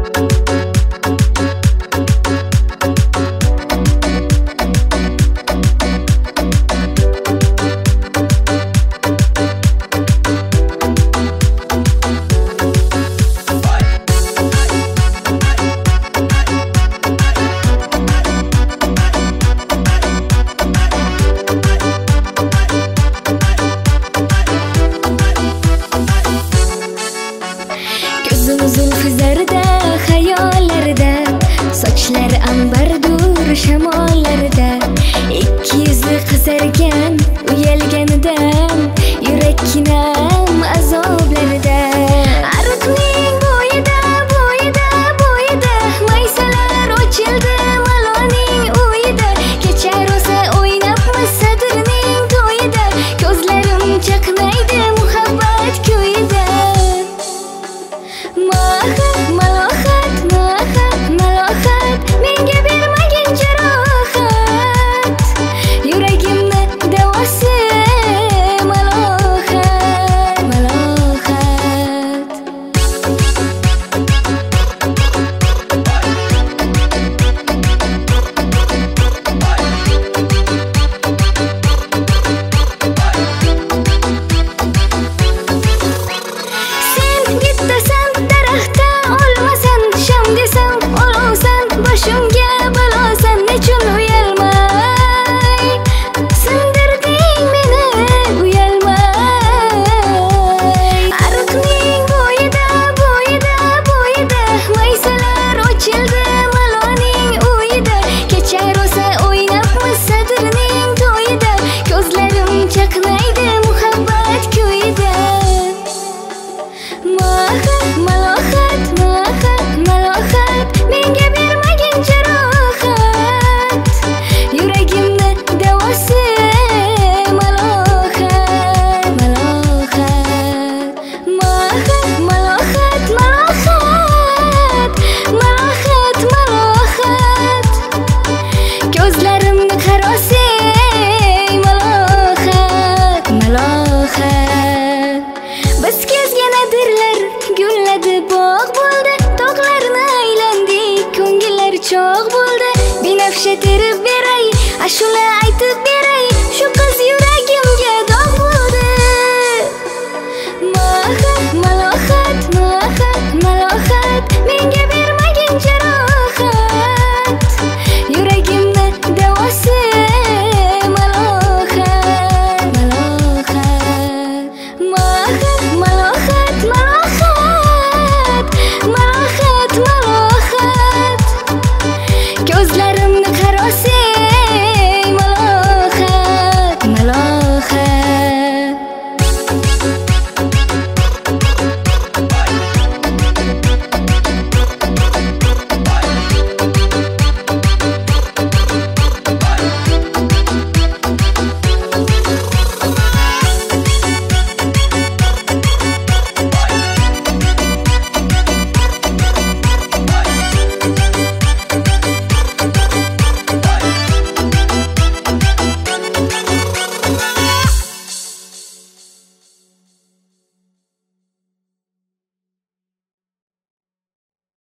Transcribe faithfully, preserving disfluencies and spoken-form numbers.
Zulfizarda, xayollarda, sochlari ambardur shamollarda, ikki yuzi qizargan, uyalganidan, yurakkinam azoblarda. Ariqning bo'yida, bo'yida, bo'yida, maysalar ochildi maloning uyida. Kecha rosa o'ynabmiz sadrning to'yida, ko'zlarim chaqnaydi muhabbat kuyida. Malohat, malohat, malohat, menga bermagin jarohat, yuragimni davosi malohat, malohat. Sen bittasan daraxtda olmasan, sham desam olovsan, boshimga balosan, nechun uyalmay sindirding meni uyalmay. Ariqning bo'yida, bo'yida, bo'yida, maysalar ochildi maloning uyida. Kecha rosa o'ynabmiz sadrning to'yida, ko'zlarim chaqnaydi muhabbat kuyida. Malohat, malohat, malohat, menga bermagin jarohat, yuragimni davosi malohat, malohat. Malohat, malohat, malohat, malohat, ko'zlarimni qarosi malohat, malohat. Biz kezgan adirlar gulladi, bog' bo'ldi, tog'larni aylandik, ko'ngillar cho'g' bo'ldi. Binafsha terib beray ashula